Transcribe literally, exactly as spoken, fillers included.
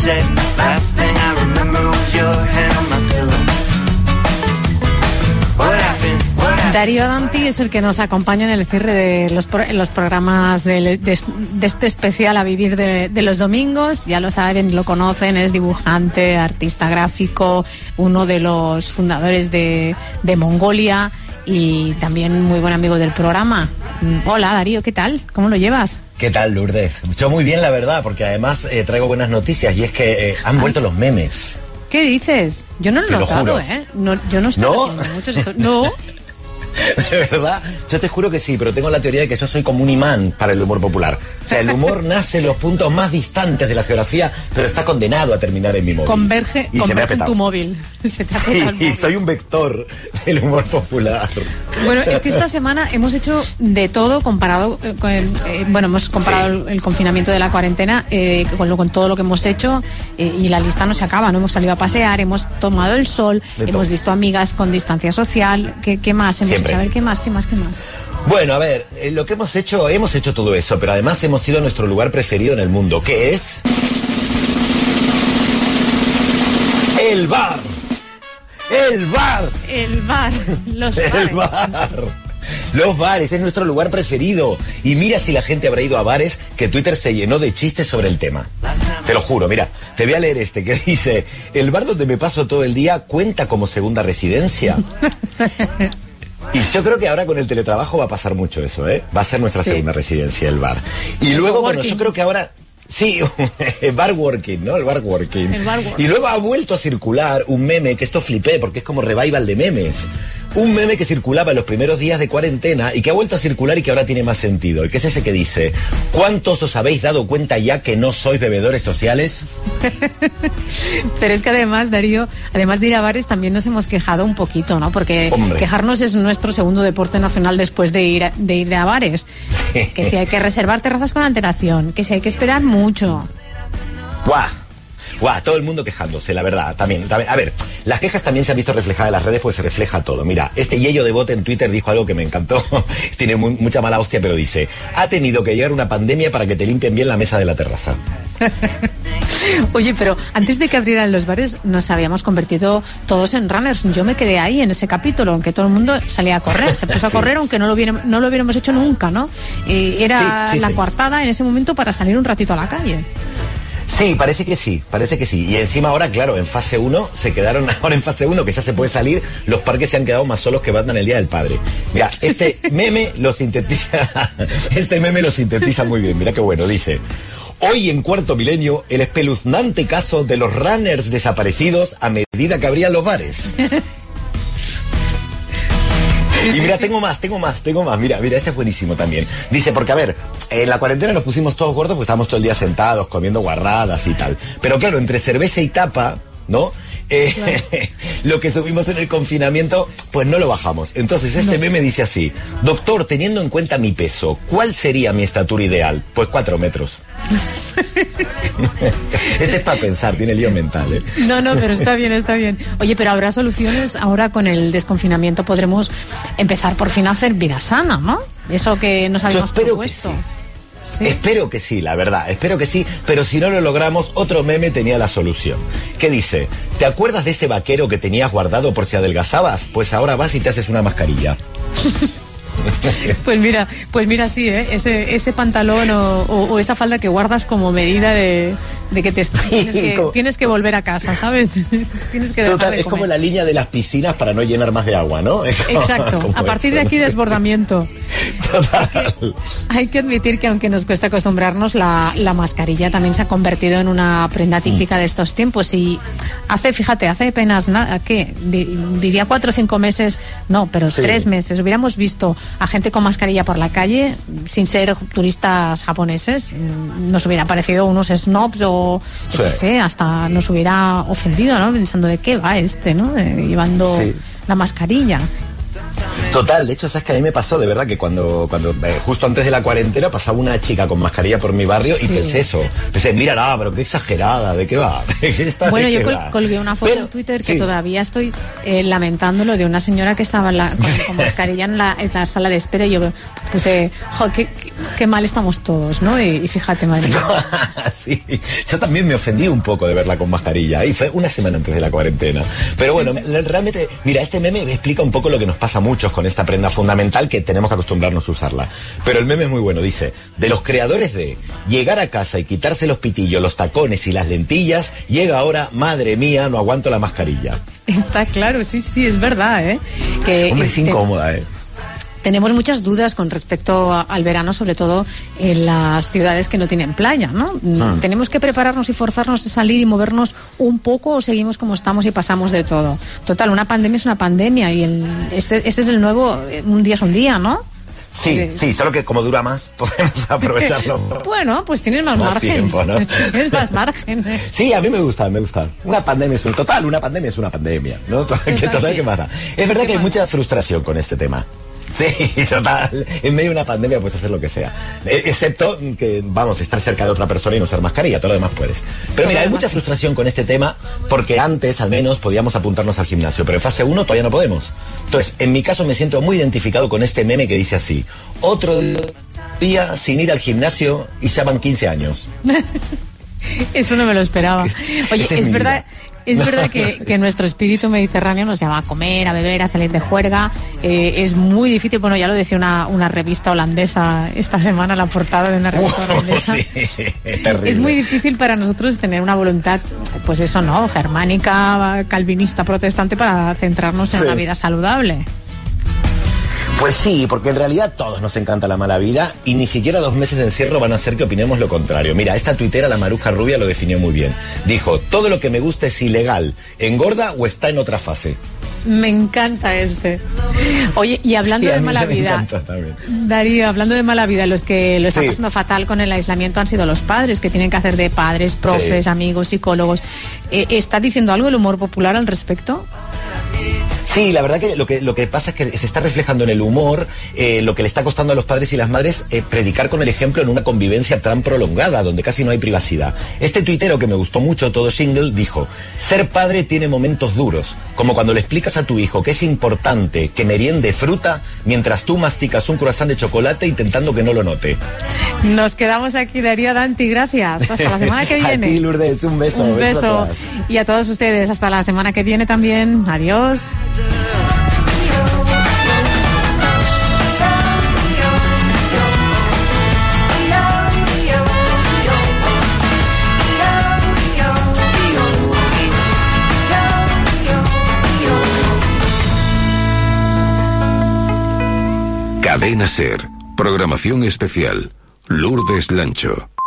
day. Last thing I remember was your head on my pillow. What happened? What happened? Darío Danti es el que nos acompaña en el cierre de los, pro, los programas de, de, de este especial A Vivir de, de los domingos. Ya lo saben, lo conocen, es dibujante, artista gráfico, uno de los fundadores de, de Mongolia y también muy buen amigo del programa. Hola Darío, ¿qué tal? ¿Cómo lo llevas? ¿Qué tal, Lourdes? Yo muy bien, la verdad, porque además eh, traigo buenas noticias y es que eh, han vuelto los memes. ¿Qué dices? Yo no lo he notado, ¿eh? No, yo no estoy ¿No? haciendo muchos estos... No. De verdad, yo te juro que sí, pero tengo la teoría de que yo soy como un imán para el humor popular. O sea, el humor nace en los puntos más distantes de la geografía, pero está condenado a terminar en mi móvil. Converge, y converge en tu móvil. Se te ha sí, petado el móvil. Soy un vector del humor popular. Bueno, es que esta semana hemos hecho de todo comparado eh, con, eh, bueno, hemos comparado sí. el, el confinamiento de la cuarentena eh, con, lo, con todo lo que hemos hecho eh, y la lista no se acaba, ¿no? Hemos salido a pasear, hemos tomado el sol, de hemos todo. Visto amigas con distancia social. ¿Qué, qué más hemos Siempre. hecho? A ver, ¿qué más, qué más, qué más? Bueno, a ver, eh, lo que hemos hecho, hemos hecho todo eso, pero además hemos ido a nuestro lugar preferido en el mundo, que es... ¡El bar! ¡El bar! El bar, los bares. El bar. Los bares, es nuestro lugar preferido. Y mira si la gente habrá ido a bares, que Twitter se llenó de chistes sobre el tema. Te lo juro, mira, te voy a leer este que dice: ¿el bar donde me paso todo el día cuenta como segunda residencia? Y yo creo que ahora con el teletrabajo va a pasar mucho eso, ¿eh? Va a ser nuestra sí. segunda residencia, el bar. Y luego, bueno, yo creo que ahora... Sí, el bar working, ¿no? El bar working. El bar working. Y luego ha vuelto a circular un meme, que esto flipé, porque es como revival de memes. Un meme que circulaba en los primeros días de cuarentena y que ha vuelto a circular y que ahora tiene más sentido. Y que es ese que dice: ¿cuántos os habéis dado cuenta ya que no sois bebedores sociales? Pero es que además, Darío, además de ir a bares, también nos hemos quejado un poquito, ¿no? Porque Hombre. quejarnos es nuestro segundo deporte nacional después de ir a, de ir a bares. Sí. Que si hay que reservar terrazas con antelación, que si hay que esperar mucho. ¡Guau! Guau, todo el mundo quejándose, la verdad, también, también. A ver, las quejas también se han visto reflejadas en las redes, pues se refleja todo. Mira, este Yello de Bote en Twitter dijo algo que me encantó. Tiene muy, mucha mala hostia, pero dice: ha tenido que llegar una pandemia para que te limpien bien la mesa de la terraza. Oye, pero antes de que abrieran los bares nos habíamos convertido todos en runners. Yo me quedé ahí en ese capítulo, en que todo el mundo salía a correr, se puso a correr, sí. aunque no lo, hubiéramos, no lo hubiéramos hecho nunca, ¿no? Eh, era sí, sí, la sí. coartada en ese momento para salir un ratito a la calle. Sí, parece que sí, parece que sí. Y encima ahora, claro, en fase uno, se quedaron ahora en fase uno, que ya se puede salir, los parques se han quedado más solos que Batman el Día del Padre. Mira, este meme lo sintetiza, este meme lo sintetiza muy bien, mira qué bueno, dice: hoy en Cuarto Milenio, el espeluznante caso de los runners desaparecidos a medida que abrían los bares. Sí, y mira, sí, sí. tengo más, tengo más, tengo más. Mira, mira, este es buenísimo también. Dice, porque a ver, en la cuarentena nos pusimos todos gordos porque estábamos todo el día sentados, comiendo guarradas y tal. Pero claro, entre cerveza y tapa, ¿no? Eh, claro. Lo que subimos en el confinamiento, pues no lo bajamos. Entonces este no. meme dice así: doctor, teniendo en cuenta mi peso, ¿cuál sería mi estatura ideal? Pues cuatro metros. Este es para pensar, tiene lío mental, ¿eh? No, no, pero está bien, está bien. Oye, pero habrá soluciones. Ahora con desconfinamiento podremos empezar por fin a hacer vida sana, ¿no? Eso que nos habíamos propuesto. ¿Sí? Espero que sí, la verdad, espero que sí, pero si no lo logramos, otro meme tenía la solución. ¿Qué dice? ¿Te acuerdas de ese vaquero que tenías guardado por si adelgazabas? Pues ahora vas y te haces una mascarilla. Pues mira, pues mira, sí, ¿eh? ese, ese pantalón o, o, o esa falda que guardas como medida de, de que te tienes que, como... tienes que volver a casa, ¿sabes? Tienes que Total, de es como la línea de las piscinas para no llenar más de agua, ¿no? Es como, exacto, como a partir eso. de aquí desbordamiento. Total. Hay que, hay que admitir que aunque nos cuesta acostumbrarnos, la, la mascarilla también se ha convertido en una prenda típica mm. de estos tiempos. Y hace, fíjate, hace apenas nada, ¿qué? Diría cuatro o cinco meses, no, pero sí. tres meses, hubiéramos visto a gente con mascarilla por la calle sin ser turistas japoneses, nos hubiera parecido unos snobs o yo sí. qué sé, hasta nos hubiera ofendido, ¿no? Pensando de qué va este, ¿no? De, llevando sí. la mascarilla. Total, de hecho, sabes que a mí me pasó de verdad que cuando, cuando eh, justo antes de la cuarentena pasaba una chica con mascarilla por mi barrio sí. y pensé eso, pensé, mira, no, pero qué exagerada, ¿de qué va? Bueno, ¿De yo qué col- va? colgué una foto pero, en Twitter que sí. todavía estoy eh, lamentándolo, de una señora que estaba en la, con, con mascarilla en la, en la sala de espera y yo puse, jo, que, que, qué mal estamos todos, ¿no? Y, y fíjate, madre mía. Sí, yo también me ofendí un poco de verla con mascarilla, y fue una semana antes de la cuarentena. Pero bueno, sí, sí. realmente, mira, este meme me explica un poco lo que nos pasa a muchos con esta prenda fundamental que tenemos que acostumbrarnos a usarla. Pero el meme es muy bueno, dice, de los creadores de llegar a casa y quitarse los pitillos, los tacones y las lentillas, llega ahora, madre mía, no aguanto la mascarilla. Está claro, sí, sí, es verdad, ¿eh? Que, Hombre, es que, incómoda, ¿eh? Tenemos muchas dudas con respecto a, al verano, sobre todo en las ciudades que no tienen playa, ¿no? Hmm. ¿Tenemos que prepararnos y forzarnos a salir y movernos un poco o seguimos como estamos y pasamos de todo? Total, una pandemia es una pandemia y el, este, este es el nuevo, un día es un día, ¿no? Sí, eh, sí, solo que como dura más, podemos aprovecharlo. Bueno, pues tienes más, más margen. Tiempo, ¿no? Tienes más margen. Sí, a mí me gusta, me gusta. Una pandemia es un total, una pandemia es una pandemia, ¿no? Total, que total, sí. ¿Qué pasa? Es verdad que hay mucha frustración con este tema. Sí, total. En medio de una pandemia puedes hacer lo que sea. Excepto que, vamos, estar cerca de otra persona y no usar mascarilla, todo lo demás puedes. Pero mira, hay mucha frustración con este tema porque antes, al menos, podíamos apuntarnos al gimnasio, pero en fase uno todavía no podemos. Entonces, en mi caso me siento muy identificado con este meme que dice así: otro día sin ir al gimnasio y ya van quince años. Eso no me lo esperaba. Oye, es, es verdad... Es verdad que, que nuestro espíritu mediterráneo nos llama a comer, a beber, a salir de juerga. Eh, es muy difícil, bueno, ya lo decía una, una revista holandesa esta semana, la portada de una revista oh, holandesa. Sí, es terrible. Es muy difícil para nosotros tener una voluntad, pues eso, ¿no? Germánica, calvinista, protestante, para centrarnos en sí. una vida saludable. Pues sí, porque en realidad todos nos encanta la mala vida y ni siquiera dos meses de encierro van a hacer que opinemos lo contrario. Mira, esta tuitera, la Maruja Rubia, lo definió muy bien. Dijo, todo lo que me gusta es ilegal, engorda o está en otra fase. Me encanta este. Oye, y hablando sí, de mala vida, Darío, hablando de mala vida, los que lo están sí. pasando fatal con el aislamiento han sido los padres, que tienen que hacer de padres, profes, sí. amigos, psicólogos. Eh, ¿Está diciendo algo el humor popular al respecto? Sí, la verdad que lo que lo que pasa es que se está reflejando en el humor eh, lo que le está costando a los padres y las madres eh, predicar con el ejemplo en una convivencia tan prolongada, donde casi no hay privacidad. Este tuitero que me gustó mucho, Todo Jingle, dijo, ser padre tiene momentos duros, como cuando le explicas a tu hijo que es importante que meriende fruta mientras tú masticas un croissant de chocolate intentando que no lo note. Nos quedamos aquí, Darío Danti, gracias. Hasta la semana que viene. A ti, Lourdes, un beso. Un beso. beso a y a todos ustedes, hasta la semana que viene también. Adiós. Cadena Ser. Programación especial. Lourdes Lancho.